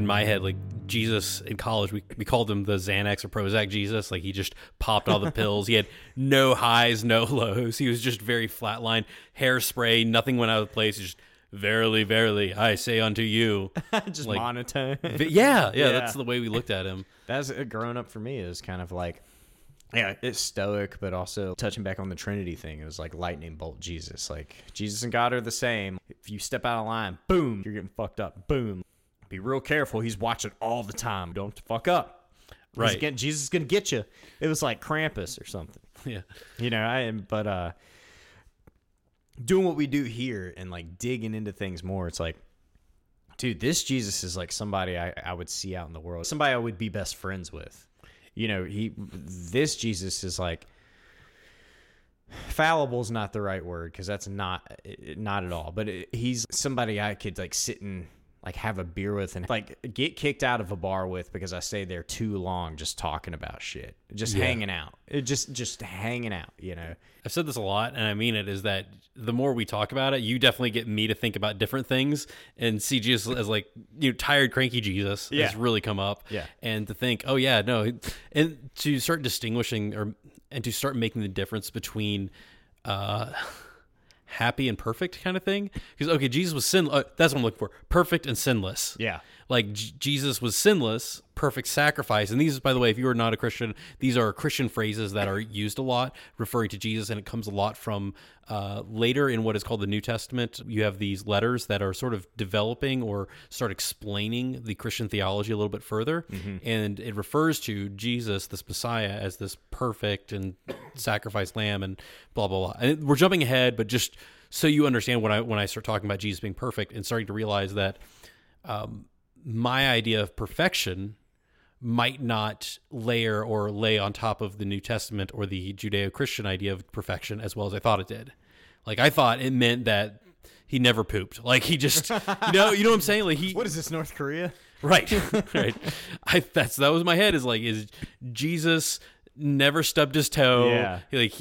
in my head, like Jesus in college, we called him the Xanax or Prozac Jesus. Like he just popped all the pills. He had no highs, no lows. He was just very flatline. Hairspray, nothing went out of place. Just verily, verily, I say unto you. Just like, monotone. Yeah, that's the way we looked at him. That's growing up for me is kind of like, yeah, it's stoic, but also touching back on the Trinity thing. It was like lightning bolt Jesus. Like Jesus and God are the same. If you step out of line, boom, you're getting fucked up. Boom. Be real careful. He's watching all the time. Don't fuck up. Right. Jesus is going to get you. It was like Krampus or something. Yeah. You know, but doing what we do here and like digging into things more, it's like, dude, this Jesus is like somebody I would see out in the world. Somebody I would be best friends with. You know, this Jesus is like, fallible is not the right word because that's not at all. But he's somebody I could like sit and like have a beer with and like get kicked out of a bar with because I stayed there too long just talking about shit, just hanging out, just hanging out. You know, I've said this a lot, and I mean it. Is that the more we talk about it, you definitely get me to think about different things and see Jesus as like tired, cranky Jesus has really come up. Yeah, and to think, oh yeah, no, and to start distinguishing and to start making the difference between happy and perfect kind of thing. Because, okay, Jesus was sinless. That's what I'm looking for. Perfect and sinless. Yeah. Like Jesus was sinless, perfect sacrifice. And these, by the way, if you are not a Christian, these are Christian phrases that are used a lot referring to Jesus. And it comes a lot from later in what is called the New Testament. You have these letters that are sort of developing or start explaining the Christian theology a little bit further. Mm-hmm. And it refers to Jesus, this Messiah, as this perfect and sacrificed lamb and blah, blah, blah. And we're jumping ahead, but just so you understand when I start talking about Jesus being perfect and starting to realize that my idea of perfection might not layer or lay on top of the New Testament or the Judeo-Christian idea of perfection as well as I thought it did. Like I thought it meant that he never pooped. Like he just, you know what I'm saying? Like what is this, North Korea? Right, right. That was my head. Is Jesus never stubbed his toe? Yeah. Like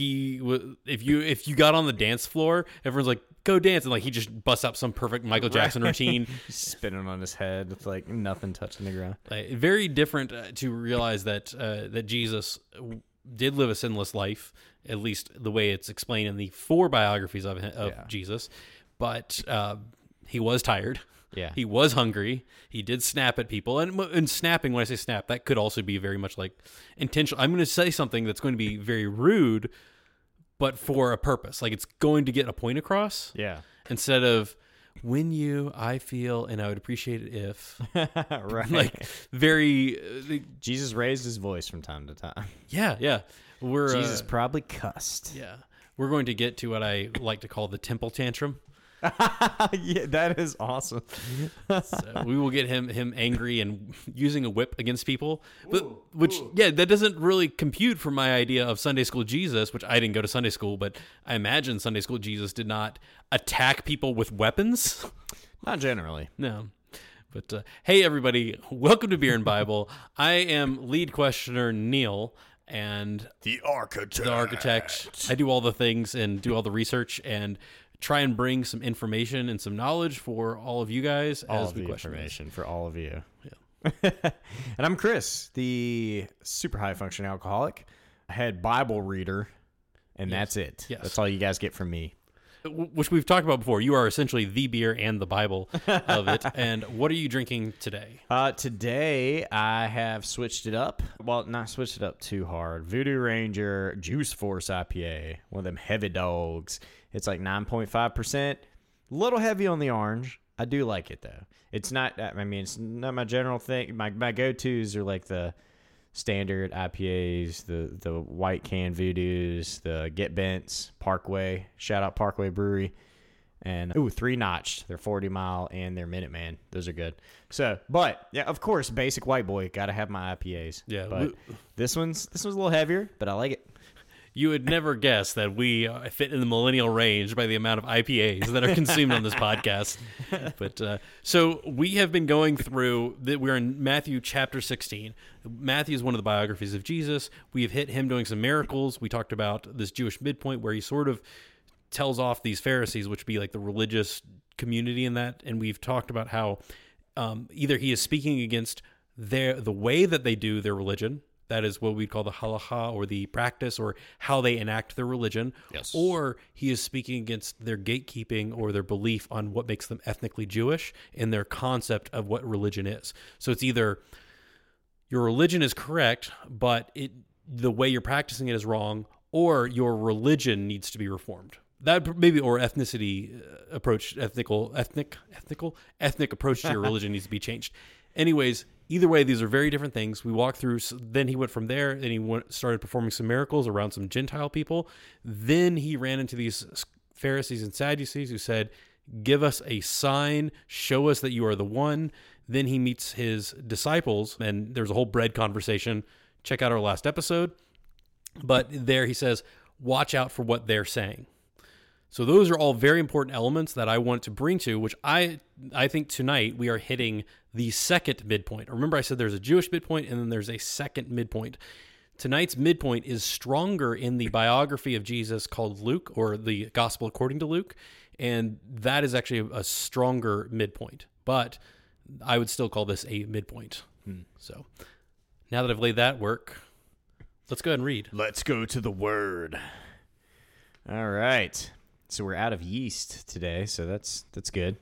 if you got on the dance floor, everyone's like, go dance, and like he just busts out some perfect Michael Jackson routine, spinning on his head with like nothing touching the ground. Very different to realize that that Jesus did live a sinless life, at least the way it's explained in the 4 biographies of Jesus. But he was tired. Yeah, he was hungry. He did snap at people, and snapping. When I say snap, that could also be very much like intentional. I'm going to say something that's going to be very rude, but for a purpose. Like it's going to get a point across. Yeah. Instead of I feel, and I would appreciate it if. Right. Like very. Jesus raised his voice from time to time. Yeah, yeah. Jesus probably cussed. Yeah. We're going to get to what I like to call the temple tantrum. Yeah, that is awesome. So we will get him angry and using a whip against people, that doesn't really compute for my idea of Sunday school Jesus, which I didn't go to Sunday school, but I imagine Sunday school Jesus did not attack people with weapons. Not generally. No. But hey, everybody, welcome to Beer and Bible. I am lead questioner Neil. And the architect. I do all the things and do all the research and try and bring some information and some knowledge for all of you guys. All of the information for all of you. Yeah. And I'm Chris, the super high functioning alcoholic, head Bible reader, and that's it. Yes. That's all you guys get from me. Which we've talked about before. You are essentially the beer and the Bible of it. And what are you drinking today? Today, I have switched it up. Well, not switched it up too hard. Voodoo Ranger Juice Force IPA. One of them heavy dogs. It's like 9.5%. A little heavy on the orange. I do like it, though. It's not, it's not my general thing. My go-tos are like the standard IPAs, the white can Voodoos, the Get Bents, Parkway, shout out Parkway Brewery, and 3 Notched. They're 40 Mile and they're Minuteman. Those are good. So, but yeah, of course, basic white boy, gotta have my IPAs. Yeah, but this one's a little heavier, but I like it. You would never guess that we fit in the millennial range by the amount of IPAs that are consumed on this podcast. But so we have been going through, we're in Matthew chapter 16. Matthew is one of the biographies of Jesus. We have hit him doing some miracles. We talked about this Jewish midpoint where he sort of tells off these Pharisees, which would be like the religious community in that. And we've talked about how either he is speaking against the way that they do their religion. That is what we call the halacha, or the practice, or how they enact their religion. Yes. Or he is speaking against their gatekeeping or their belief on what makes them ethnically Jewish and their concept of what religion is. So it's either your religion is correct, but the way you're practicing it is wrong, or your religion needs to be reformed. That maybe, or ethnicity approach, ethnic approach to your religion needs to be changed. Anyways, either way, these are very different things. We walked through. Then he went from there, and he started performing some miracles around some Gentile people. Then he ran into these Pharisees and Sadducees who said, "Give us a sign, show us that you are the one." Then he meets his disciples, and there's a whole bread conversation. Check out our last episode. But there he says, watch out for what they're saying. So those are all very important elements that I want to bring to, which I think tonight we are hitting the second midpoint. Remember I said there's a Jewish midpoint and then there's a second midpoint. Tonight's midpoint is stronger in the biography of Jesus called Luke, or the Gospel according to Luke, and that is actually a stronger midpoint. But I would still call this a midpoint. So now that I've laid that work, let's go ahead and read. Let's go to the Word. All right. So we're out of yeast today, so that's good.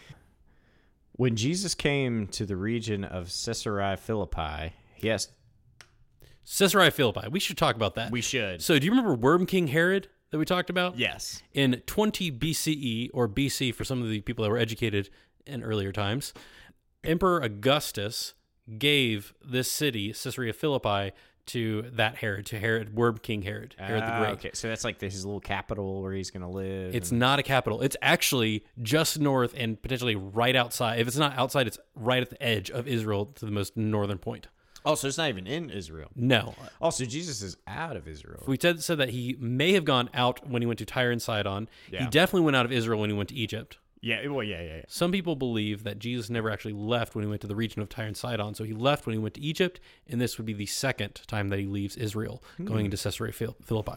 When Jesus came to the region of Caesarea Philippi, yes. Caesarea Philippi. We should talk about that. We should. So do you remember Worm King Herod that we talked about? Yes. In 20 BCE, or BC for some of the people that were educated in earlier times, Emperor Augustus gave this city, Caesarea Philippi, to that Herod, to Herod, Worm King Herod, Herod the Great. Okay, so that's like his little capital where he's going to live. It's not a capital. It's actually just north and potentially right outside. If it's not outside, it's right at the edge of Israel to the most northern point. Oh, so it's not even in Israel. No. Also, Jesus is out of Israel. We said that he may have gone out when he went to Tyre and Sidon. Yeah. He definitely went out of Israel when he went to Egypt. Yeah, well, yeah. Some people believe that Jesus never actually left when he went to the region of Tyre and Sidon. So he left when he went to Egypt, and this would be the second time that he leaves Israel, going into Caesarea Philippi.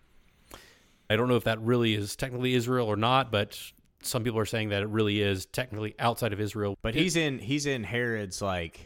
I don't know if that really is technically Israel or not, but some people are saying that it really is technically outside of Israel. But he's in Herod's like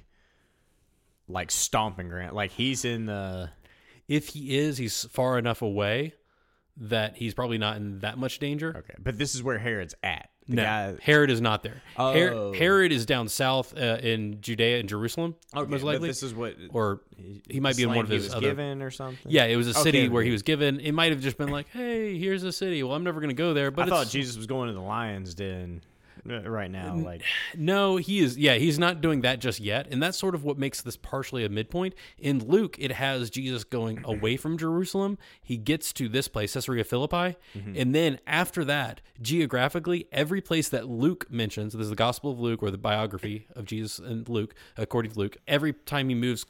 stomping ground. Like he's in the. If he is, he's far enough away that he's probably not in that much danger. Okay, but this is where Herod's at. Herod is not there. Oh. Herod is down south in Judea and Jerusalem, most likely. But this is what, or he might be in one of his was other. Given or something. Yeah, it was a city where okay. he was given. It might have just been like, "Hey, here's a city." Well, I'm never going to go there. But I thought Jesus was going to the lion's den right now. Like, no, he is. Yeah, he's not doing that just yet, and that's sort of what makes this partially a midpoint. In Luke, it has Jesus going away from Jerusalem. He gets to this place, Caesarea Philippi, and then after that, geographically, every place that Luke mentions, this is the Gospel of Luke or the biography of Jesus and Luke, according to Luke, every time he moves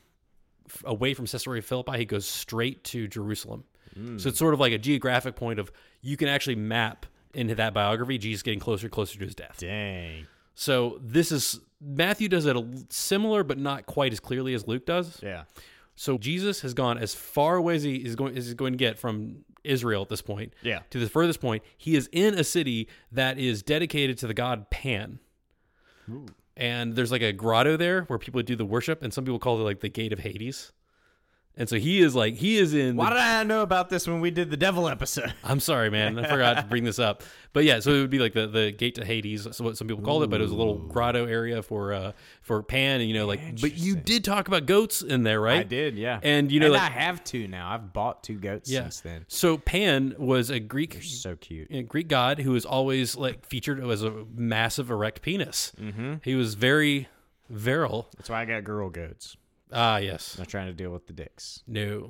away from Caesarea Philippi, he goes straight to Jerusalem. So it's sort of like a geographic point of you can actually map into that biography, Jesus getting closer and closer to his death. dang. So Matthew does it similar, but not quite as clearly as Luke does. Yeah. So Jesus has gone as far away as he is going to get from Israel at this point. Yeah. To the furthest point, he is in a city that is dedicated to the god Pan. Ooh. And there's like a grotto there where people do the worship, and some people call it like the Gate of Hades. And so he is in. Why did I know about this when we did the devil episode? I'm sorry, man. I forgot to bring this up. But yeah, so it would be like the gate to Hades. So what some people called it, but it was a little grotto area for Pan, and but you did talk about goats in there, right? I did, yeah. And I have two now. I've bought two goats since then. So Pan was a Greek. They're so cute. Greek god who was always like featured as a massive erect penis. Mm-hmm. He was very virile. That's why I got girl goats. Ah, yes. Not trying to deal with the dicks. No.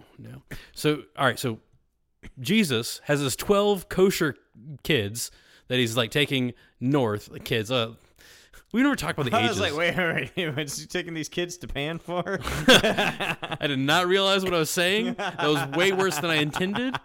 So, all right. So Jesus has his 12 kosher kids that he's like taking north. Kids. We never talked about the ages. I was like, wait. Was you taking these kids to Pan for? I did not realize what I was saying. That was way worse than I intended.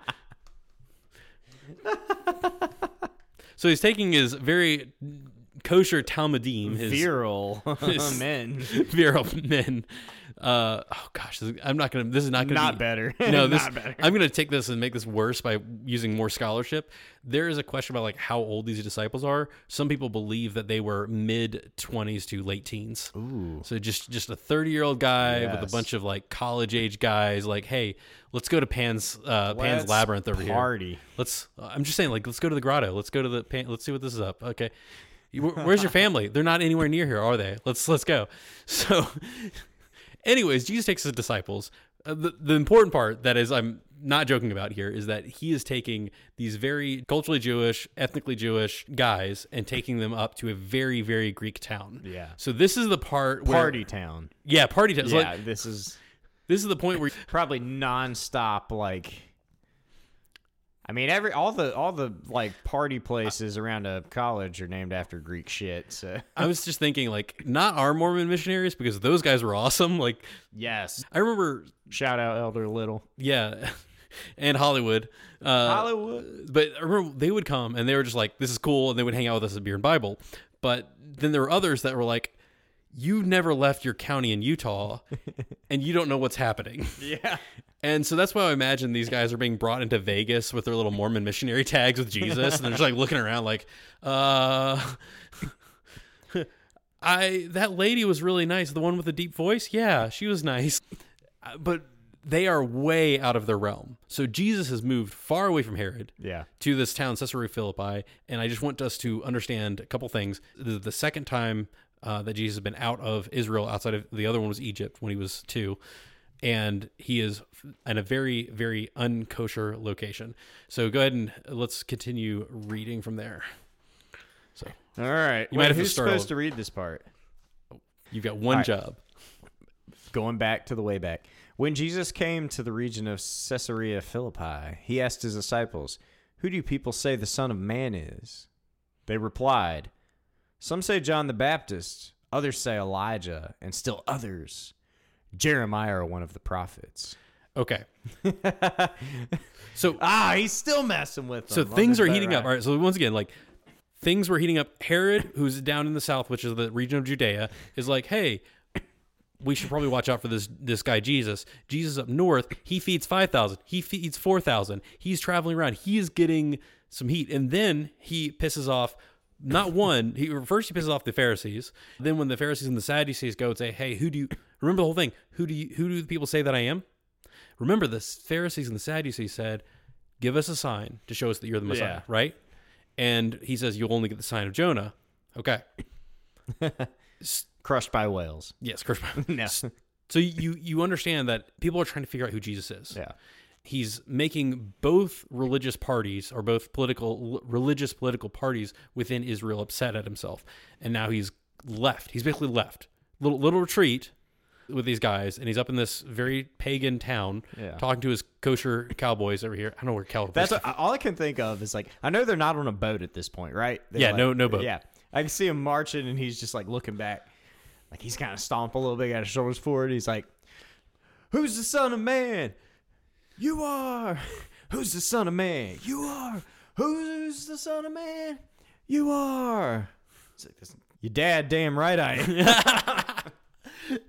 So he's taking his very kosher Talmudim, his virile men. Virile men. Oh gosh, I'm not gonna. This is not gonna Not be better. No, this. Not better. I'm gonna take this and make this worse by using more scholarship. There is a question about like how old these disciples are. Some people believe that they were mid-20s to late teens. Ooh. So just a 30-year-old guy with a Yes. bunch of like college age guys. Like, hey, let's go to Pan's Let's Labyrinth over here. party. I'm just saying, like, let's go to the grotto. Let's go to let's see what this is up. Okay. Where's your family? They're not anywhere near here, are they? Let's go. So, anyways, Jesus takes his disciples. The important part that is I'm not joking about here is that he is taking these very culturally Jewish, ethnically Jewish guys and taking them up to a very, very Greek town. Yeah. So this is the part where Party town. Yeah, party town. So, Yeah, like, this is this is the point where probably nonstop. Like, I mean, all the like party places around a college are named after Greek shit. So I was just thinking, like, not our Mormon missionaries because those guys were awesome. Like, yes, I remember, shout out Elder Little. yeah, and Hollywood. Hollywood. But I remember they would come and they were just like, this is cool. And they would hang out with us at Beer and Bible. But then there were others that were like, you never left your county in Utah and you don't know what's happening. Yeah. And so that's why I imagine these guys are being brought into Vegas with their little Mormon missionary tags with Jesus. And they're just like looking around like, that lady was really nice. The one with the deep voice. Yeah, she was nice. But they are way out of their realm. So Jesus has moved far away from Herod Yeah. to this town, Caesarea Philippi. And I just want us to understand a couple things. The second time that Jesus has been out of Israel, outside of the other one was Egypt when he was 2. And he is in a very, very unkosher location. So go ahead and let's continue reading from there. So All right. You might have to who's start supposed all- to read this part? you've got one All right. job. Going back to the way back. When Jesus came to the region of Caesarea Philippi, he asked his disciples, "Who do people say the Son of Man is?" They replied, "Some say John the Baptist, others say Elijah, and still others, Jeremiah or one of the prophets." Okay. So He's still messing with them. So things are heating up. All right. So once again, like things were heating up. Herod, who's down in the south, which is the region of Judea, is like, hey, we should probably watch out for this guy Jesus. Jesus up north, he feeds 5,000. He feeds 4,000. He's traveling around. He is getting some heat, and then he pisses off. Not one. First he pisses off the Pharisees. Then when the Pharisees and the Sadducees go and say, "Hey, remember the whole thing? Who do the people say that I am?" Remember, the Pharisees and the Sadducees said, "Give us a sign to show us that you're the Messiah," Yeah. right? And he says, "You'll only get the sign of Jonah." Okay. Crushed by whales. Yes, Chris. No. So you understand that people are trying to figure out who Jesus is. Yeah. He's making both religious parties or both religious political parties within Israel upset at himself. And now he's left. He's basically left. Little retreat with these guys, and he's up in this very pagan town talking to his kosher cowboys over here. I don't know where cowboys That's all I can think of is like, I know they're not on a boat at this point, right? They're Yeah, like- no boat. Yeah. I can see him marching and he's just like looking back. Like he's kind of stomp a little bit, got his shoulders forward. He's like, "Who's the Son of Man? You are. Who's the Son of Man? You are. Who's the Son of Man? You are." It's like this. Your dad, damn right I am.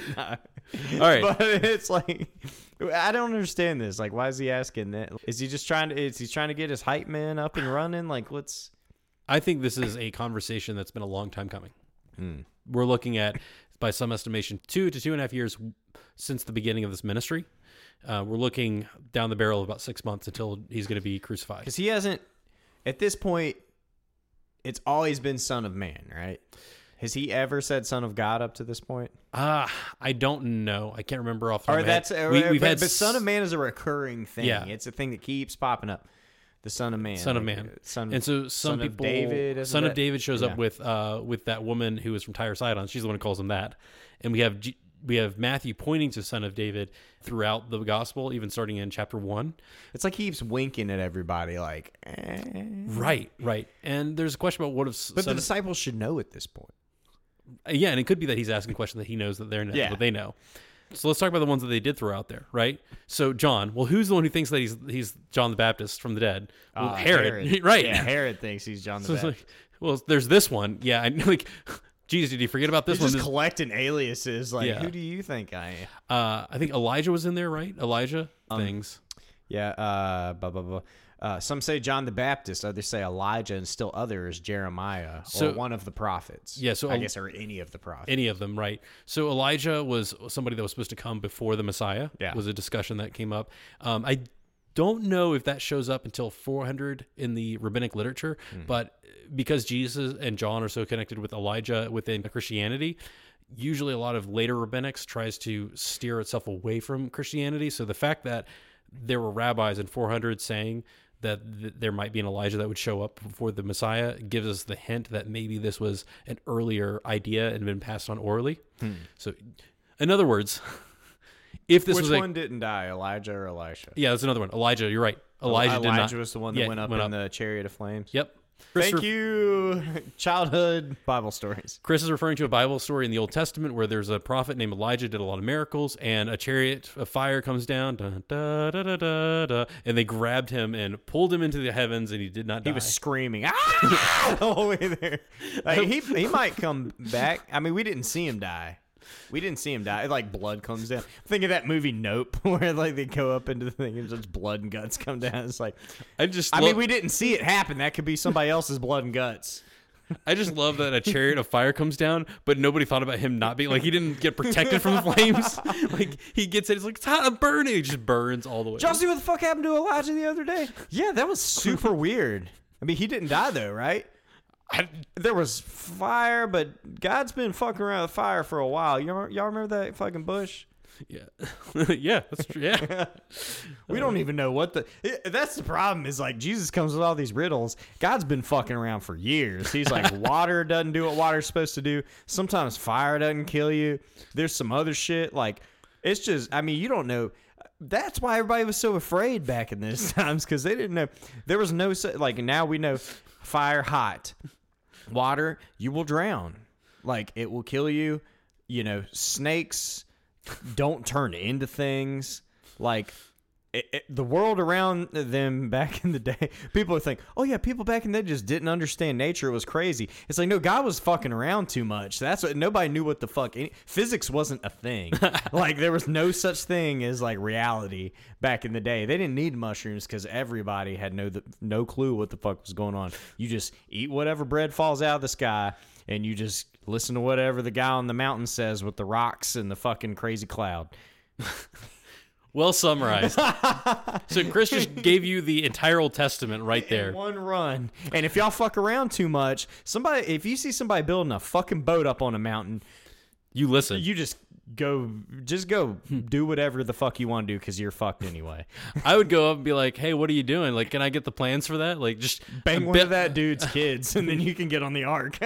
All right. But it's like, I don't understand this. Like, why is he asking that? Is he just trying to get his hype man up and running? Like, what's... I think this is a conversation that's been a long time coming. We're looking at, by some estimation, 2 to 2.5 years since the beginning of this ministry. We're looking down the barrel of about 6 months until he's going to be crucified. Because he hasn't, at this point, it's always been Son of Man, right? Has he ever said Son of God up to this point? I don't know. I can't remember off the top Or of my head. that's We've had but Son of Man is a recurring thing. Yeah. It's a thing that keeps popping up. The Son of Man. Son of like, Man. Son, And so some Son people, of David. Son of David shows Yeah. up with that woman who is from Tyre Sidon. She's the one who calls him that. And we have Matthew pointing to Son of David throughout the gospel, even starting in chapter 1. It's like he keeps winking at everybody, like. Right. And there's a question about what if But the disciples should know at this point. Yeah, and it could be that he's asking a question that he knows that what they know. So let's talk about the ones that they did throw out there, right? So John, well, who's the one who thinks that he's John the Baptist from the dead? Well, Herod. Right? Yeah, Herod thinks he's John the So it's Baptist. like, well, there's this one. Yeah, like Jesus, did you forget about this He's one? just collecting aliases. Like, Yeah. who do you think I am? I think Elijah was in there, right? Elijah things. Yeah. Blah, blah, blah. Some say John the Baptist. Others say Elijah, and still others Jeremiah or one of the prophets. Yeah, so I guess, or any of the prophets. Any of them, right? So Elijah was somebody that was supposed to come before the Messiah. Yeah. Was a discussion that came up. I don't know if that shows up until 400 in the rabbinic literature, but because Jesus and John are so connected with Elijah within Christianity, usually a lot of later rabbinics tries to steer itself away from Christianity. So the fact that there were rabbis in 400 saying that there might be an Elijah that would show up before the Messiah gives us the hint that maybe this was an earlier idea and been passed on orally. So, in other words, if this Which was one didn't die, Elijah or Elisha? yeah, that's another one. Elijah, you're right. Elijah was the one that went up in the chariot of flames. Yep. Thank you, childhood Bible stories. Chris is referring to a Bible story in the Old Testament where there's a prophet named Elijah, did a lot of miracles, and a chariot of fire comes down, da, da, da, da, da, da, and they grabbed him and pulled him into the heavens, and he did not die. He was screaming, ah! the whole way there. Like, he might come back. I mean, we didn't see him die. We didn't see him die. Like, blood comes down. Think of that movie Nope, where like they go up into the thing and just blood and guts come down. It's like, I mean, we didn't see it happen. That could be somebody else's blood and guts. I just love that a chariot of fire comes down, but nobody thought about him not being like he didn't get protected from the flames. Like he gets it, it's like it's hot, I'm burning. He just burns all the way. Did y'all see what the fuck happened to Elijah the other day? Yeah, that was super weird. I mean, he didn't die though, right? There was fire, but God's been fucking around with fire for a while. Y'all remember that fucking bush? Yeah, yeah, that's true. Yeah, we don't even know what that's the problem. Is like Jesus comes with all these riddles. God's been fucking around for years. He's like, water doesn't do what water's supposed to do. Sometimes fire doesn't kill you. There's some other shit. Like, it's just, I mean, you don't know. That's why everybody was so afraid back in those times, because they didn't know. There was no, like, now we know fire hot. Water, you will drown. Like, it will kill you. You know, snakes don't turn into things. Like, the world around them back in the day, people would think, oh yeah, people back in the day just didn't understand nature. It was crazy. It's like, no, God was fucking around too much. That's what, nobody knew what the fuck. Physics wasn't a thing. Like, there was no such thing as like reality back in the day. They didn't need mushrooms because everybody had no clue what the fuck was going on. You just eat whatever bread falls out of the sky, and you just listen to whatever the guy on the mountain says with the rocks and the fucking crazy cloud. Well summarized. So Chris just gave you the entire Old Testament right there. In one run. And if y'all fuck around too much, if you see somebody building a fucking boat up on a mountain, you listen. You just go do whatever the fuck you want to do, because you're fucked anyway. I would go up and be like, hey, what are you doing? Like, can I get the plans for that? Like, just bang one of that dude's kids, and then you can get on the ark.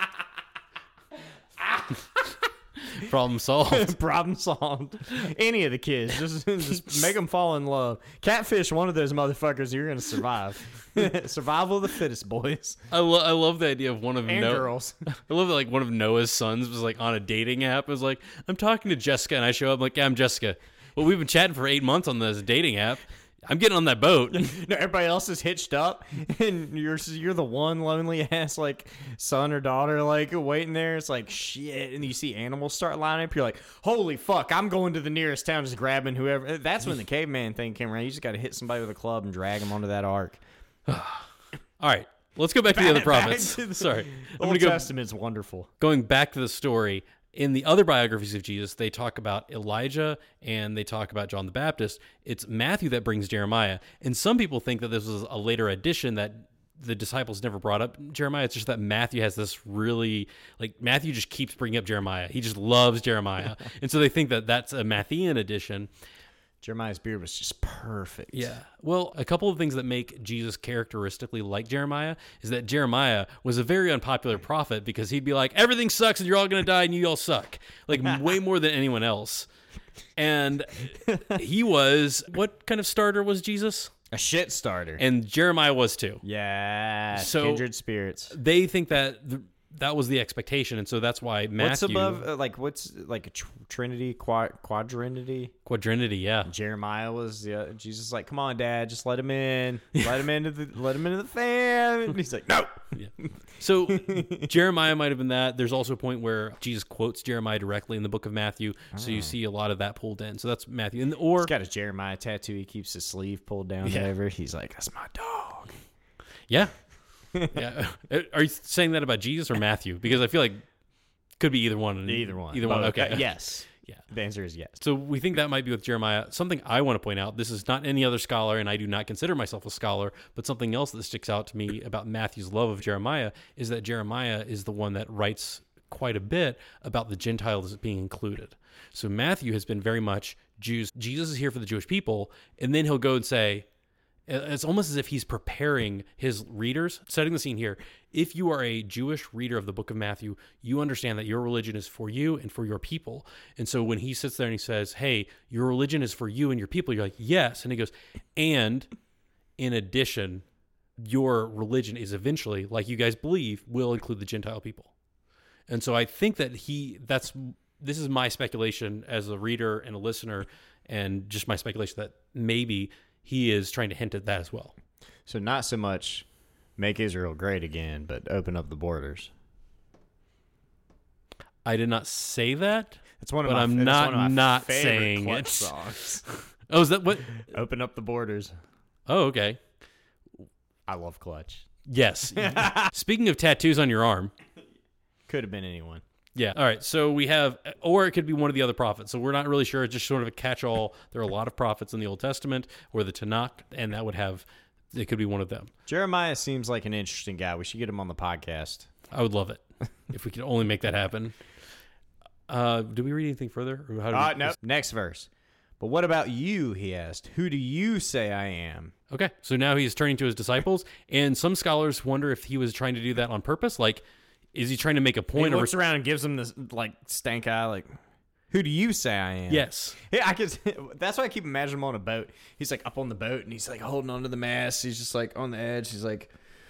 Problem solved. Problem solved. Any of the kids, just make them fall in love. Catfish one of those motherfuckers. You're gonna survive. Survival of the fittest, boys. I love the idea of one of girls. I love that, like, one of Noah's sons was like on a dating app. It was like, I'm talking to Jessica, and I show up like, yeah, I'm Jessica. Well, we've been chatting for 8 months on this dating app. I'm getting on that boat. No, everybody else is hitched up, and you're the one lonely ass like son or daughter like waiting there. It's like shit, and you see animals start lining up. You're like, holy fuck! I'm going to the nearest town, just grabbing whoever. That's when the caveman thing came around. You just got to hit somebody with a club and drag them onto that ark. All right, let's go back to the other prophets. Sorry, Old Testament's wonderful. Going back to the story. In the other biographies of Jesus, they talk about Elijah and they talk about John the Baptist. It's Matthew that brings Jeremiah. And some people think that this was a later addition that the disciples never brought up Jeremiah. It's just that Matthew has this really, like, Matthew just keeps bringing up Jeremiah. He just loves Jeremiah. And so they think that that's a Matthean addition. Jeremiah's beard was just perfect. Yeah. Well, a couple of things that make Jesus characteristically like Jeremiah is that Jeremiah was a very unpopular prophet because he'd be like, everything sucks and you're all going to die and you all suck. Like, way more than anyone else. And he was, what kind of starter was Jesus? A shit starter. And Jeremiah was too. Yeah. So kindred spirits. They think that that was the expectation, and so that's why Matthew. What's above? What's like a Trinity, quadrinity? Quadrinity, yeah. Jeremiah was Jesus. Like, come on, Dad, just let him in. Let him into the fam. And he's like, no. Yeah. So Jeremiah might have been that. There's also a point where Jesus quotes Jeremiah directly in the book of Matthew, so you see a lot of that pulled in. So that's Matthew, he's got his Jeremiah tattoo. He keeps his sleeve pulled down over. He's like, that's my dog. Yeah. Yeah. Are you saying that about Jesus or Matthew? Because I feel like could be either one. Either one. Either one. Okay. Yes. Yeah. The answer is yes. So we think that might be with Jeremiah. Something I want to point out, this is not any other scholar, and I do not consider myself a scholar, but something else that sticks out to me about Matthew's love of Jeremiah is that Jeremiah is the one that writes quite a bit about the Gentiles being included. So Matthew has been very much Jews. Jesus is here for the Jewish people, and then he'll go and say, it's almost as if he's preparing his readers, setting the scene here. If you are a Jewish reader of the book of Matthew, you understand that your religion is for you and for your people. And so when he sits there and he says, hey, your religion is for you and your people, you're like, yes. And he goes, and in addition, your religion is eventually, like you guys believe, will include the Gentile people. And so I think that this is my speculation as a reader and a listener, and just my speculation that maybe he is trying to hint at that as well. So not so much make Israel great again, but open up the borders. I did not say that. That's one of but my. I'm not saying Clutch it. songs. Oh, is that what? Open up the borders. Oh, okay. I love Clutch. Yes. Speaking of tattoos on your arm. Could have been anyone. Yeah. All right. So we have, or it could be one of the other prophets. So we're not really sure. It's just sort of a catch-all. There are a lot of prophets in the Old Testament or the Tanakh, and that would have, it could be one of them. Jeremiah seems like an interesting guy. We should get him on the podcast. I would love it if we could only make that happen. Do we read anything further? Or how do no. Next verse. But what about you, he asked. Who do you say I am? Okay. So now he's turning to his disciples, and some scholars wonder if he was trying to do that on purpose. Like, is he trying to make a point? He looks around and gives him this like stank eye, like, who do you say I am? Yes. Yeah, I could. That's why I keep imagining him on a boat. He's like up on the boat and he's like holding onto the mast. He's just like on the edge. He's like,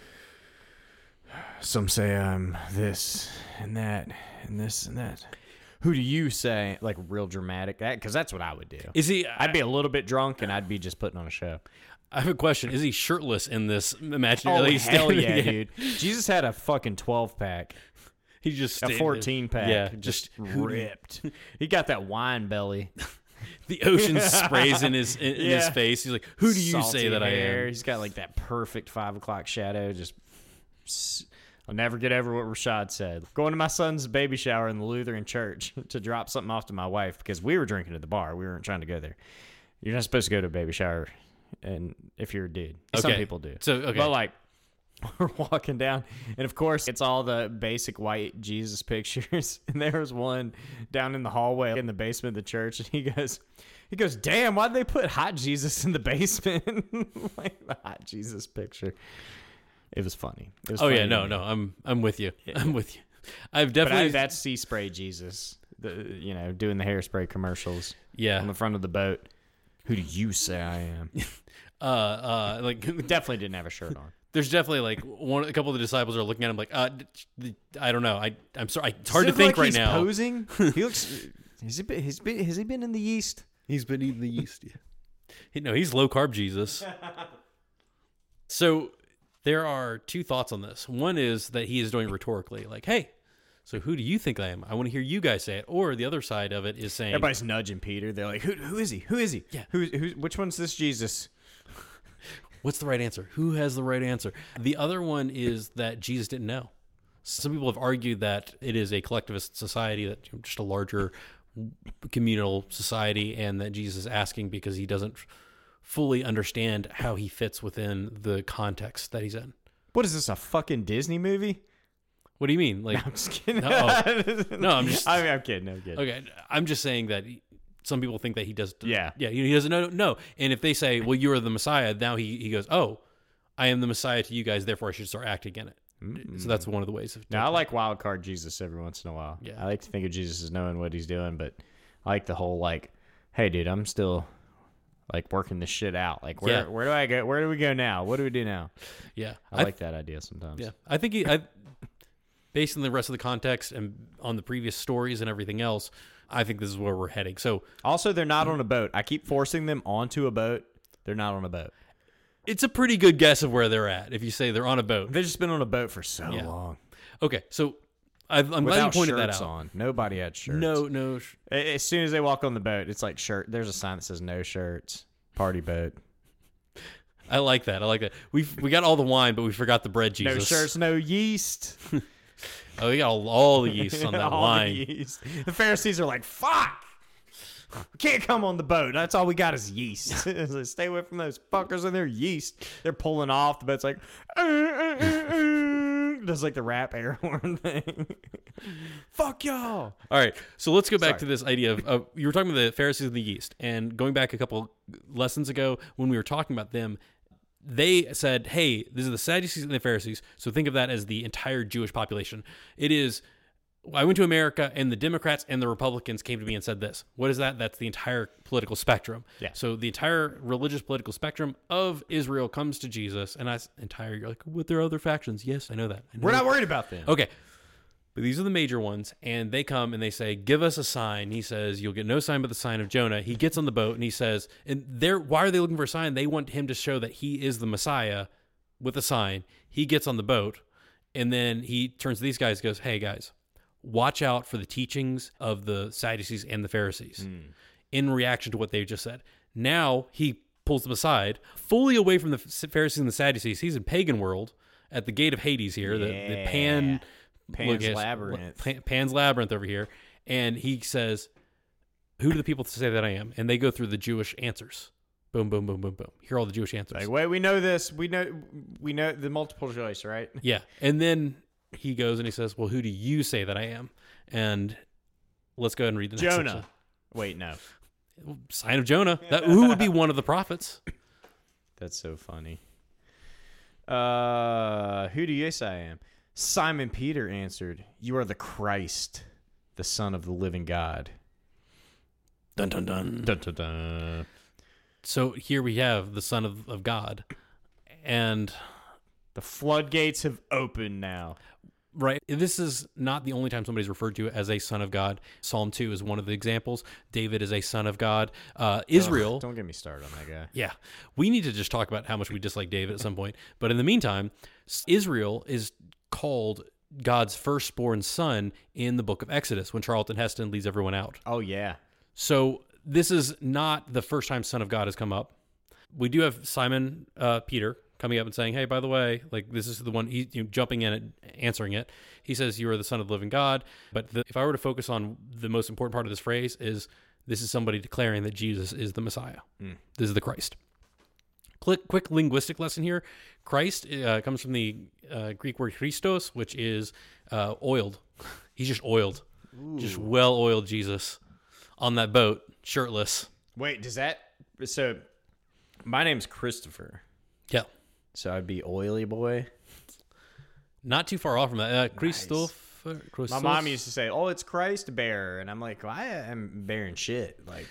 some say I'm this and that and this and that. Who do you say? Like real dramatic, because that's what I would do. Is he? I'd be a little bit drunk and I'd be just putting on a show. I have a question. Is he shirtless in this imaginary? Oh, hell yeah, dude. Jesus had a fucking 12-pack. He just a 14-pack. Yeah, just ripped. He got that wine belly. The ocean sprays in his face. He's like, "Who do you Salty say that hair. I am?" He's got like that perfect 5 o'clock shadow. I'll never get over what Rashad said. Going to my son's baby shower in the Lutheran church to drop something off to my wife because we were drinking at the bar. We weren't trying to go there. You're not supposed to go to a baby shower, and if you're a dude, some people do. So okay, but like. We're walking down, and of course, it's all the basic white Jesus pictures. And there was one down in the hallway in the basement of the church, and he goes, "Damn, why'd they put hot Jesus in the basement?" Like the hot Jesus picture. It was funny. It was funny yeah, no, I'm with you. Yeah. I'm with you. I've definitely that's Sea Spray Jesus, doing the hairspray commercials. Yeah, on the front of the boat. Who do you say I am? like definitely didn't have a shirt on. There's definitely like a couple of the disciples are looking at him like, I don't know. I'm sorry. It's hard to think right now. Posing. He looks. Has he been in the yeast? He's been eating the yeast. Yeah. He's low carb Jesus. So there are two thoughts on this. One is that he is doing rhetorically, like, hey, so who do you think I am? I want to hear you guys say it. Or the other side of it is saying, everybody's nudging Peter. They're like, who is he? Who is he? Yeah. Which one's this Jesus? What's the right answer? Who has the right answer? The other one is that Jesus didn't know. Some people have argued that it is a collectivist society, that just a larger communal society, and that Jesus is asking because he doesn't fully understand how he fits within the context that he's in. What is this, a fucking Disney movie? What do you mean? Like, no, I'm just kidding. No, I'm just. I'm kidding. I'm kidding. Okay, I'm just saying that. Some people think that he does. Yeah. He doesn't know. No. And if they say, well, you are the Messiah, now he goes, oh, I am the Messiah to you guys, therefore I should start acting in it. Mm-hmm. So that's one of the ways. Now, I like wild card Jesus every once in a while. Yeah. I like to think of Jesus as knowing what he's doing, but I like the whole, like, hey, dude, I'm still, like, working this shit out. Like, where do I go? Where do we go now? What do we do now? Yeah. I like that idea sometimes. Yeah. I think based on the rest of the context and on the previous stories and everything else, I think this is where we're heading. So Also, they're not on a boat. I keep forcing them onto a boat. They're not on a boat. it's a pretty good guess of where they're at if you say they're on a boat. They've just been on a boat for so long. Okay, so I'm glad you Without pointed that shirts out. on. Nobody had shirts. No. As soon as they walk on the boat, it's like shirt. There's a sign that says no shirts. Party boat. I like that. We got all the wine, but we forgot the bread, Jesus. No shirts, no yeast. Oh, we got all the yeast on that All wine. the yeast. The Pharisees are like, fuck. Can't come on the boat. That's all we got is yeast. It's like, stay away from those fuckers and their yeast. They're pulling off. The boat's like, does like the rap air horn thing. Fuck y'all. All right, so let's go back Sorry. to this idea of you were talking about the Pharisees and the yeast, and going back a couple lessons ago when we were talking about them, they said, hey, this is the Sadducees and the Pharisees, so think of that as the entire Jewish population. It is, I went to America, and the Democrats and the Republicans came to me and said this. What is that? That's the entire political spectrum. Yeah. So the entire religious political spectrum of Israel comes to Jesus, and you're like, what, there are other factions? Yes, I know that. I know We're that. not worried about them. Okay. But these are the major ones, and they come and they say, give us a sign. He says, you'll get no sign but the sign of Jonah. He gets on the boat and he says, why are they looking for a sign? They want him to show that he is the Messiah with a sign. He gets on the boat, and then he turns to these guys and goes, hey guys, watch out for the teachings of the Sadducees and the Pharisees in reaction to what they just said. Now he pulls them aside, fully away from the Pharisees and the Sadducees. He's in pagan world at the gate of Hades here, the Pan's Labyrinth. Pan's Labyrinth over here. And he says, who do the people say that I am? And they go through the Jewish answers. Boom, boom, boom, boom, boom. Here are all the Jewish answers. Like, wait, we know this. We know the multiple choice, right? Yeah. And then he goes and he says, well, who do you say that I am? And let's go ahead and read the next Jonah. section. Wait, no. Sign of Jonah. Who would be one of the prophets? That's so funny. Who do you say I am? Simon Peter answered, you are the Christ, the Son of the living God. Dun, dun, dun. Dun, dun, dun. So here we have the Son of God. And The floodgates have opened now. right, this is not the only time somebody's referred to as a son of God. Psalm 2 is one of the examples. David is a son of God. Israel. Ugh, don't get me started on that guy. Yeah. We need to just talk about how much we dislike David at some point. But in the meantime, Israel is called God's firstborn son in the book of Exodus when Charlton Heston leads everyone out. Oh, yeah. So this is not the first time Son of God has come up. We do have Simon Peter coming up and saying, hey, by the way, like this is the one, jumping in and answering it. He says, you are the Son of the living God. But if I were to focus on the most important part of this phrase is this is somebody declaring that Jesus is the Messiah. This is the Christ. Quick linguistic lesson here. Christ comes from the Greek word Christos, which is oiled. He's just oiled. Ooh. Just well-oiled Jesus on that boat, shirtless. Wait, does that... So, my name's Christopher. Yeah. So, I'd be oily boy? Not too far off from that. Christopher. My mom used to say, oh, it's Christ bearer. And I'm like, well, I am bearing shit. Like,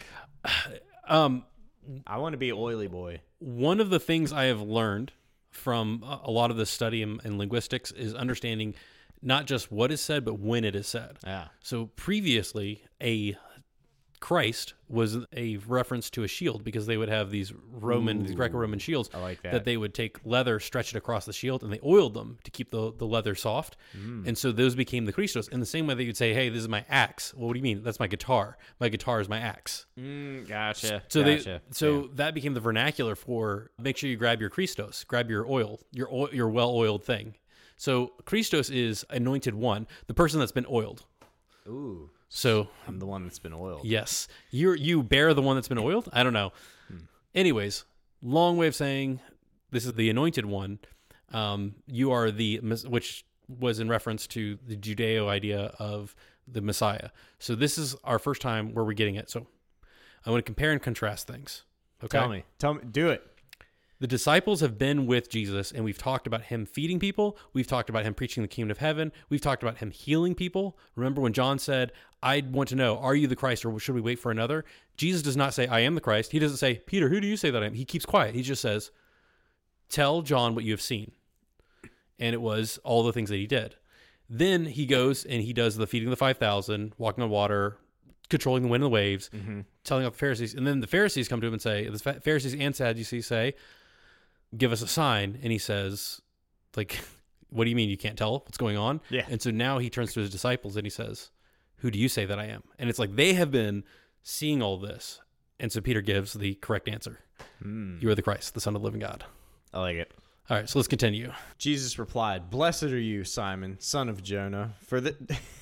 I want to be oily boy. One of the things I have learned from a lot of the study in linguistics is understanding not just what is said, but when it is said. Yeah. So previously, a Christ was a reference to a shield because they would have these Greco-Roman shields that they would take leather, stretch it across the shield, and they oiled them to keep the leather soft. And so those became the Christos. In the same way that you'd say, hey, this is my axe. Well, what do you mean? That's my guitar. My guitar is my axe. Gotcha. So that became the vernacular for make sure you grab your Christos, grab your oil, your well-oiled thing. So Christos is anointed one, the person that's been oiled. Ooh. So I'm the one that's been oiled. Yes. You bear the one that's been oiled? I don't know. Anyways, long way of saying this is the anointed one. You are which was in reference to the Judeo idea of the Messiah. So this is our first time where we're getting it. So I want to compare and contrast things. Okay. Tell me, do it. The disciples have been with Jesus, and we've talked about him feeding people. We've talked about him preaching the kingdom of heaven. We've talked about him healing people. Remember when John said, I want to know, are you the Christ or should we wait for another? Jesus does not say, I am the Christ. He doesn't say, Peter, who do you say that I am? He keeps quiet. He just says, tell John what you have seen. And it was all the things that he did. Then he goes and he does the feeding of the 5,000, walking on water, controlling the wind and the waves, telling off the Pharisees. And then the Pharisees come to him and say, the Pharisees and Sadducees say, give us a sign. And he says, like, what do you mean you can't tell what's going on? Yeah. And so now he turns to his disciples and he says, who do you say that I am? And it's like they have been seeing all this. And so Peter gives the correct answer. You are the Christ, the Son of the living God. I like it. All right, so let's continue. Jesus replied, "Blessed are you, Simon, son of Jonah, for the..."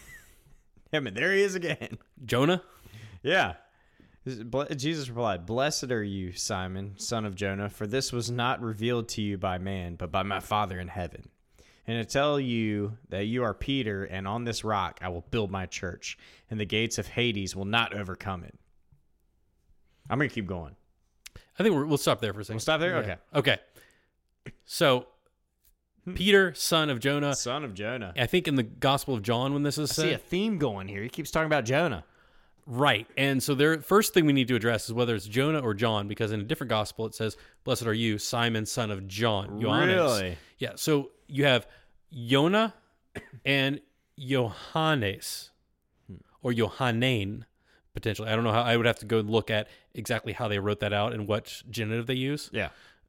I mean, there he is again. Jonah? Yeah. Jesus replied, "Blessed are you, Simon, son of Jonah, for this was not revealed to you by man, but by my Father in heaven. And I tell you that you are Peter, and on this rock I will build my church, and the gates of Hades will not overcome it." I'm going to keep going. I think we'll stop there for a second. We'll stop there? Yeah. Okay. So, Peter, son of Jonah. Son of Jonah. I think in the Gospel of John when this is said. I see a theme going here. He keeps talking about Jonah. Right. And so the first thing we need to address is whether it's Jonah or John, because in a different gospel it says, "Blessed are you, Simon, son of John." Johannes. Really? Yeah. So you have Jonah and Johannes, or Johannane, potentially. I don't know how. I would have to go look at exactly how they wrote that out and what genitive they use. Yeah.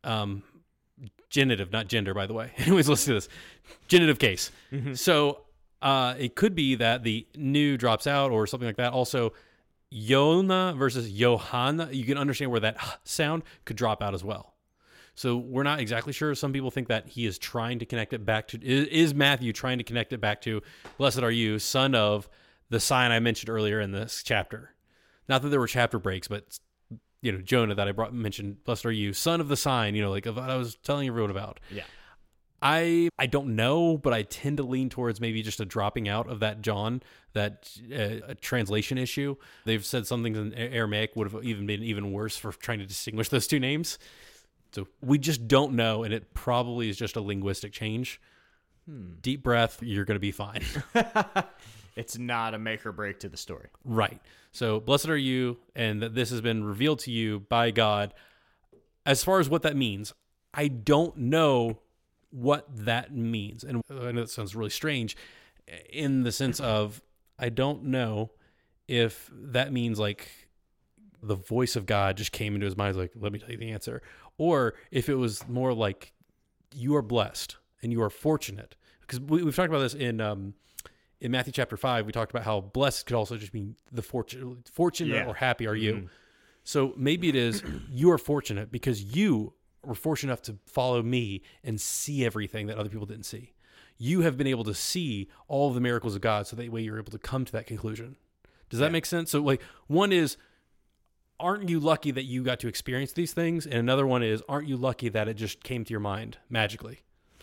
Genitive, not gender, by the way. Anyways, let's do this. Genitive case. So it could be that the new drops out or something like that. Also, Yona versus Johanna, you can understand where that sound could drop out as well. So we're not exactly sure. Some people think that he is trying to connect it back to, is Matthew trying to connect it back to, "Blessed are you, son of the sign I mentioned earlier in this chapter." Not that there were chapter breaks, but Jonah that I mentioned, "Blessed are you, son of the sign," like what I was telling everyone about. Yeah. I don't know, but I tend to lean towards maybe just a dropping out of that John, that a translation issue. They've said some things in Aramaic would have even been even worse for trying to distinguish those two names. So we just don't know, and it probably is just a linguistic change. Deep breath, you're going to be fine. It's not a make or break to the story. Right. So blessed are you, and that this has been revealed to you by God. As far as what that means, I don't know what that means. And I know that sounds really strange in the sense of I don't know if that means like the voice of God just came into his mind, like, let me tell you the answer. Or if it was more like you are blessed and you are fortunate. Because we've talked about this in Matthew chapter 5, we talked about how blessed could also just mean the fortunate or happy are you. So maybe it is you are fortunate because you were fortunate enough to follow me and see everything that other people didn't see. You have been able to see all of the miracles of God, so that way you're able to come to that conclusion. Does that make sense? So like one is, aren't you lucky that you got to experience these things? And another one is, aren't you lucky that it just came to your mind magically?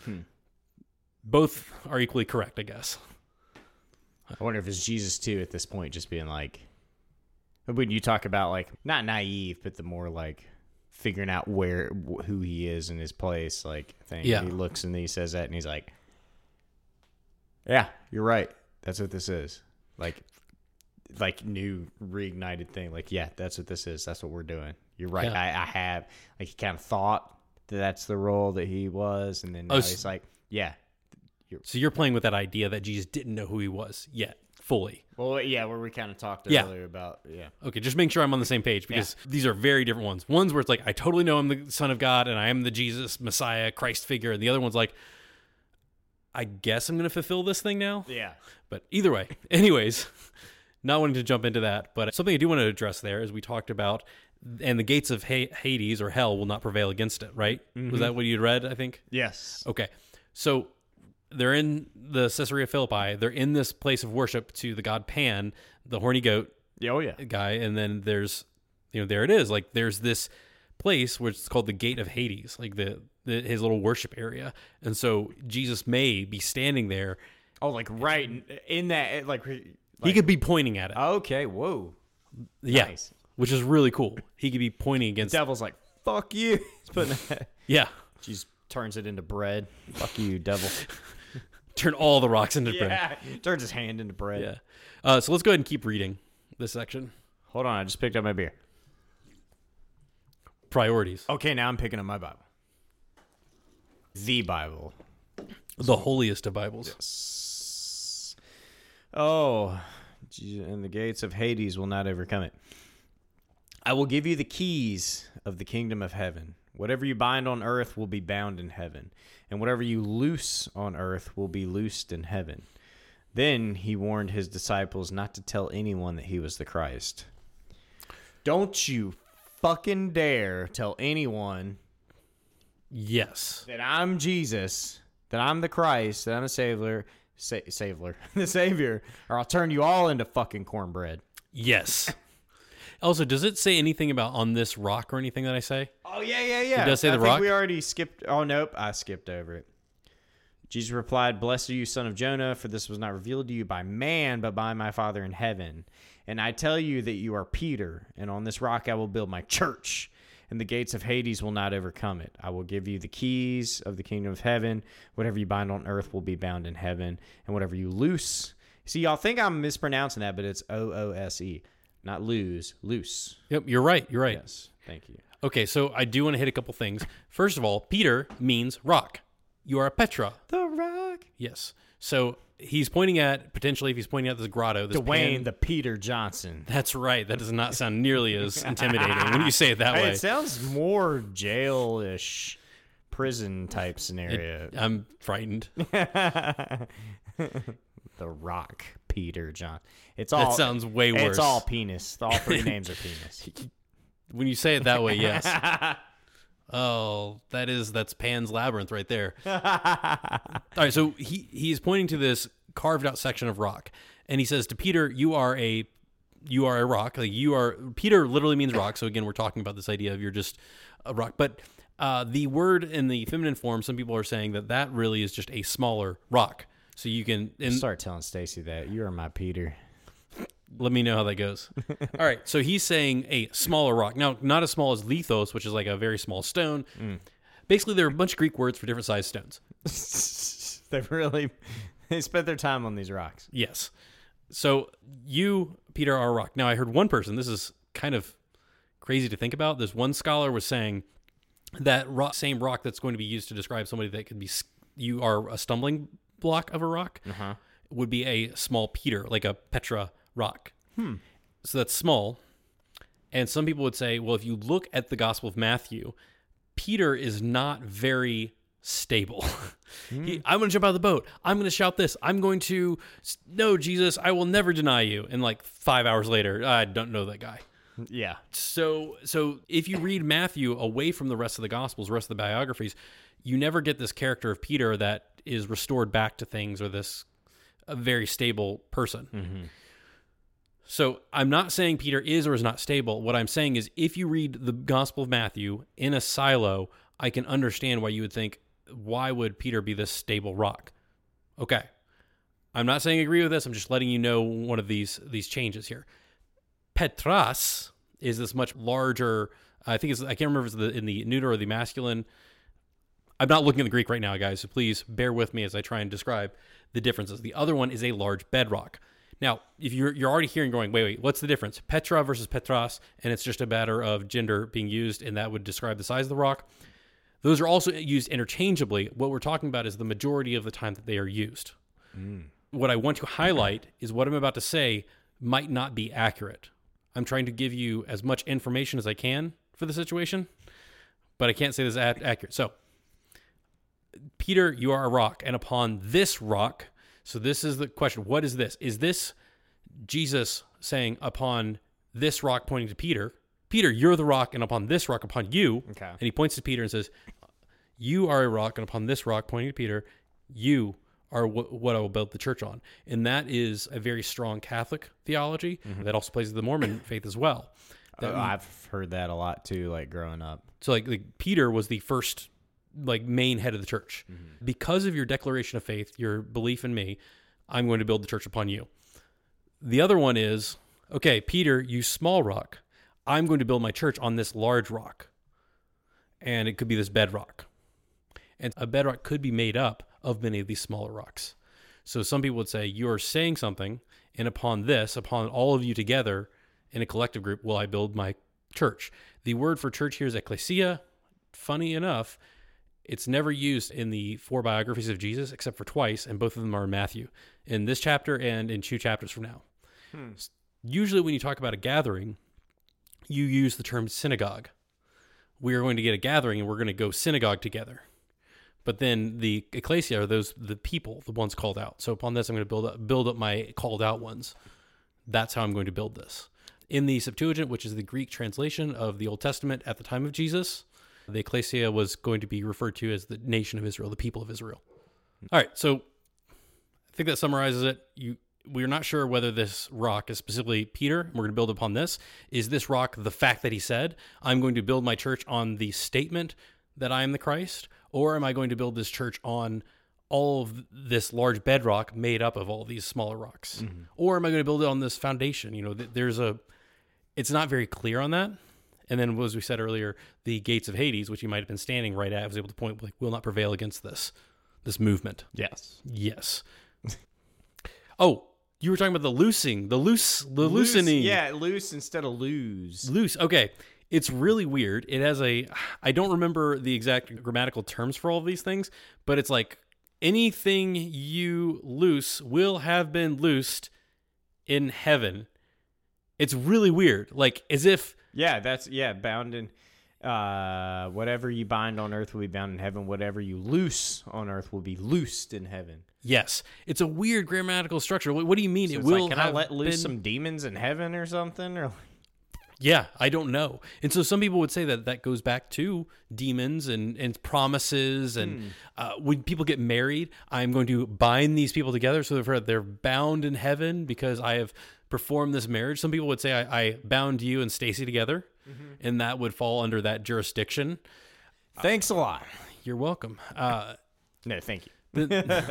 Both are equally correct, I guess. I wonder if it's Jesus too at this point, just being like, when you talk about like not naive, but the more like figuring out who he is in his place, like thing. Yeah. He looks and he says that, and he's like, "Yeah, you're right. That's what this is." Like new reignited thing. Like, yeah, that's what this is. That's what we're doing. You're right. Yeah. I have like he kind of thought that that's the role that he was, and then now he's like, yeah. So you're playing with that idea that Jesus didn't know who he was yet, fully. Well, yeah, where we kind of talked earlier about, Okay, just make sure I'm on the same page, because these are very different ones. One's where it's like, I totally know I'm the Son of God and I am the Jesus, Messiah, Christ figure. And the other one's like, I guess I'm going to fulfill this thing now. Yeah. But either way, anyways, not wanting to jump into that, but something I do want to address there is we talked about, and the gates of Hades or hell will not prevail against it, right? Was that what you'd read, I think? Yes. Okay. So they're in the Caesarea Philippi. They're in this place of worship to the god Pan, the horny goat guy. And then there's, there it is. Like there's this place which is called the gate of Hades, like his little worship area. And so Jesus may be standing there. Oh, like right in that, like he could be pointing at it. Okay. Whoa. Yeah. Nice. Which is really cool. He could be pointing against. The devil's like, fuck you. He's putting that. Yeah. Jesus turns it into bread. Fuck you, devil. Turn all the rocks into bread. Yeah, turns his hand into bread. Yeah. So let's go ahead and keep reading this section. Hold on, I just picked up my beer. Priorities. Okay, now I'm picking up my Bible. The Bible. The holiest of Bibles. Oh, and the gates of Hades will not overcome it. I will give you the keys of the kingdom of heaven. Whatever you bind on earth will be bound in heaven, and whatever you loose on earth will be loosed in heaven. Then he warned his disciples not to tell anyone that he was the Christ. Don't you fucking dare tell anyone Yes. that I'm Jesus, that I'm the Christ, that I'm the Savior, the Savior, or I'll turn you all into fucking cornbread. Yes. Also, does it say anything about on this rock or anything that I say? Oh, yeah. It does say the I think rock? we already skipped. Oh, nope. I skipped over it. Jesus replied, "Blessed are you, son of Jonah, for this was not revealed to you by man, but by my Father in heaven. And I tell you that you are Peter, and on this rock I will build my church, and the gates of Hades will not overcome it. I will give you the keys of the kingdom of heaven. Whatever you bind on earth will be bound in heaven, and whatever you loose." See, y'all think I'm mispronouncing that, but it's OOSE, not lose, loose. Yep, you're right. You're right. Yes, thank you. Okay, so I do want to hit a couple things. First of all, Peter means rock. You are a Petra. The rock. Yes. So he's pointing at, potentially, if he's pointing at this grotto, this Dwayne the Peter Johnson. That's right. That does not sound nearly as intimidating when you say it that way. It sounds more jail-ish, prison-type scenario. I'm frightened. The Rock, Peter John. It's all. That sounds way worse. It's all penis. All three names are penis. When you say it that way, yes. Oh, that's Pan's Labyrinth right there. All right, so he's pointing to this carved out section of rock, and he says to Peter, "You are a rock. Like Peter literally means rock." So again, we're talking about this idea of you're just a rock. But the word in the feminine form, some people are saying that really is just a smaller rock. So you can Start telling Stacy that you are my Peter. Let me know how that goes. All right, so he's saying a smaller rock. Now, not as small as lithos, which is like a very small stone. Basically, there are a bunch of Greek words for different sized stones. They spent their time on these rocks. Yes. So you, Peter, are a rock. Now, I heard one person, this is kind of crazy to think about. This one scholar was saying that same rock that's going to be used to describe somebody that could be, you are a stumbling block of a rock, would be a small Peter, like a Petra rock. So that's small. And some people would say, well, if you look at the Gospel of Matthew, Peter is not very stable. I'm going to jump out of the boat. I'm going to shout this. I'm going to, no, Jesus, I will never deny you. And like 5 hours later, I don't know that guy. Yeah. So if you read Matthew away from the rest of the Gospels, the rest of the biographies, you never get this character of Peter that is restored back to things, or this a very stable person. So I'm not saying Peter is or is not stable. What I'm saying is if you read the Gospel of Matthew in a silo, I can understand why you would think, why would Peter be this stable rock? Okay. I'm not saying I agree with this. I'm just letting you know one of these changes here. Petras is this much larger, I can't remember if it's in the neuter or the masculine. I'm not looking at the Greek right now, guys, so please bear with me as I try and describe the differences. The other one is a large bedrock. Now, if you're already hearing going, wait, what's the difference? Petra versus Petras, and it's just a matter of gender being used, and that would describe the size of the rock. Those are also used interchangeably. What we're talking about is the majority of the time that they are used. What I want to highlight is what I'm about to say might not be accurate. I'm trying to give you as much information as I can for the situation, but I can't say this is accurate. So, Peter, you are a rock, and upon this rock, so this is the question, what is this? Is this Jesus saying upon this rock pointing to Peter, Peter, you're the rock, and upon this rock, upon you, Okay. And he points to Peter and says, you are a rock, and upon this rock pointing to Peter, you are what I will build the church on. And that is a very strong Catholic theology that also plays with the Mormon faith as well. I've heard that a lot too, like growing up. So like Peter was the first main head of the church. Because of your declaration of faith, your belief in me, I'm going to build the church upon you. The other one is, okay, Peter, you small rock, I'm going to build my church on this large rock. And it could be this bedrock. And a bedrock could be made up of many of these smaller rocks. So some people would say, you're saying something, and upon all of you together in a collective group, will I build my church. The word for church here is ecclesia. Funny enough, It's never used in the 4 biographies of Jesus except for twice, and both of them are in Matthew, in this chapter and in 2 chapters from now. Usually when you talk about a gathering, you use the term synagogue. We are going to get a gathering and we're going to go synagogue together. But then the ecclesia are the people, the ones called out. So upon this, I'm going to build up my called out ones. That's how I'm going to build this. In the Septuagint, which is the Greek translation of the Old Testament at the time of Jesus, the ecclesia was going to be referred to as the nation of Israel, the people of Israel. All right, so I think that summarizes it. We're not sure whether this rock is specifically Peter. We're going to build upon this. Is this rock the fact that he said, I'm going to build my church on the statement that I am the Christ? Or am I going to build this church on all of this large bedrock made up of all these smaller rocks? Mm-hmm. Or am I going to build it on this foundation? It's not very clear on that. And then, as we said earlier, the gates of Hades, which he might have been standing right at, was able to point, will not prevail against this movement. Yes. Oh, you were talking about the loosening. Yeah, loose instead of lose. Loose. Okay. It's really weird. It has I don't remember the exact grammatical terms for all of these things, but it's like anything you loose will have been loosed in heaven. It's really weird. Like as if... bound in... whatever you bind on earth will be bound in heaven. Whatever you loose on earth will be loosed in heaven. Yes. It's a weird grammatical structure. What do you mean? So it will can I let loose some demons in heaven or something? Or... Yeah, I don't know. And so some people would say that goes back to demons and promises. And when people get married, I'm going to bind these people together so they're bound in heaven because I have performed this marriage. Some people would say I bound you and Stacy together, and that would fall under that jurisdiction. Thanks a lot. You're welcome. No, thank you.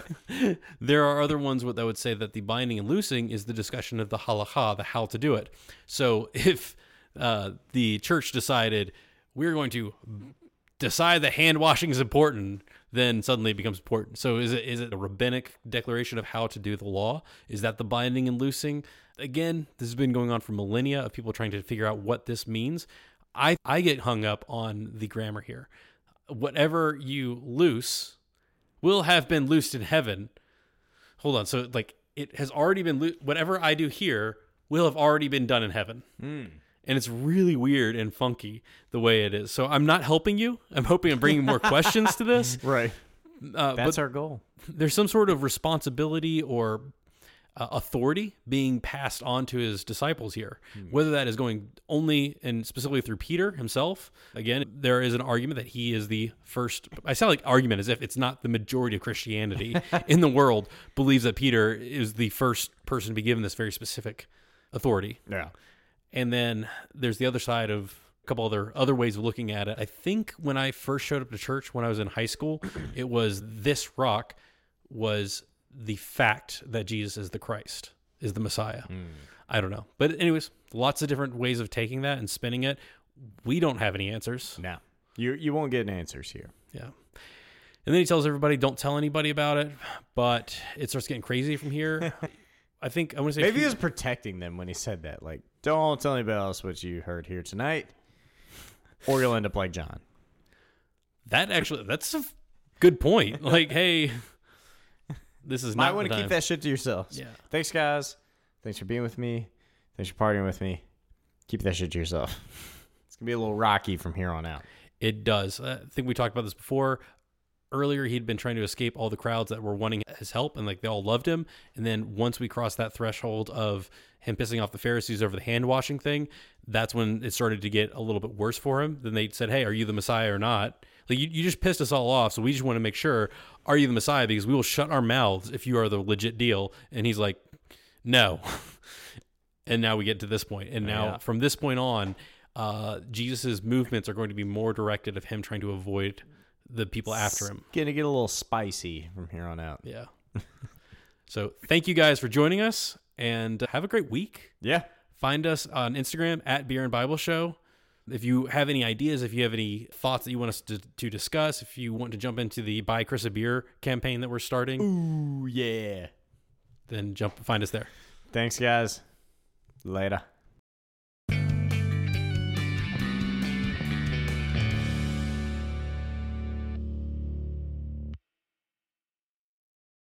There are other ones that would say that the binding and loosing is the discussion of the halakha, the how to do it. So if the church decided we're going to decide that hand washing is important, then suddenly it becomes important. So is it a rabbinic declaration of how to do the law? Is that the binding and loosing? Again, this has been going on for millennia of people trying to figure out what this means. I get hung up on the grammar here. Whatever you loose will have been loosed in heaven. Hold on. So like it has already been whatever I do here will have already been done in heaven. And it's really weird and funky the way it is. So I'm not helping you. I'm hoping I'm bringing more questions to this. Right. That's our goal. There's some sort of responsibility or authority being passed on to his disciples here, whether that is going only and specifically through Peter himself. Again, there is an argument that he is the first. I sound like argument as if it's not the majority of Christianity in the world believes that Peter is the first person to be given this very specific authority. Yeah. And then there's the other side of a couple other ways of looking at it. I think when I first showed up to church when I was in high school, it was this rock was the fact that Jesus is the Christ, is the Messiah. I don't know. But anyways, lots of different ways of taking that and spinning it. We don't have any answers. No. You won't get answers here. Yeah. And then he tells everybody, don't tell anybody about it. But it starts getting crazy from here. I want to say... Maybe he was protecting them when he said that. Like, don't tell anybody else what you heard here tonight, or you'll end up like John. That's a good point. Like, hey, this is might not want to keep that shit to yourselves. Yeah. Thanks, guys. Thanks for being with me. Thanks for partying with me. Keep that shit to yourself. It's going to be a little rocky from here on out. It does. I think we talked about this before. Earlier, he'd been trying to escape all the crowds that were wanting his help, and like they all loved him. And then once we crossed that threshold of him pissing off the Pharisees over the hand washing thing, that's when it started to get a little bit worse for him. Then they said, "Hey, are you the Messiah or not? Like you just pissed us all off, so we just want to make sure, are you the Messiah? Because we will shut our mouths if you are the legit deal." And he's like, "No." And now we get to this point, and now from this point on, Jesus's movements are going to be more directed of him trying to avoid the people after him. Gonna get a little spicy from here on out. Yeah. So thank you guys for joining us, and have a great week. Yeah. Find us on Instagram at Beer and Bible Show. If you have any ideas, if you have any thoughts that you want us to discuss, if you want to jump into the Buy Chris a Beer campaign that we're starting. Ooh, yeah. Then find us there. Thanks, guys. Later.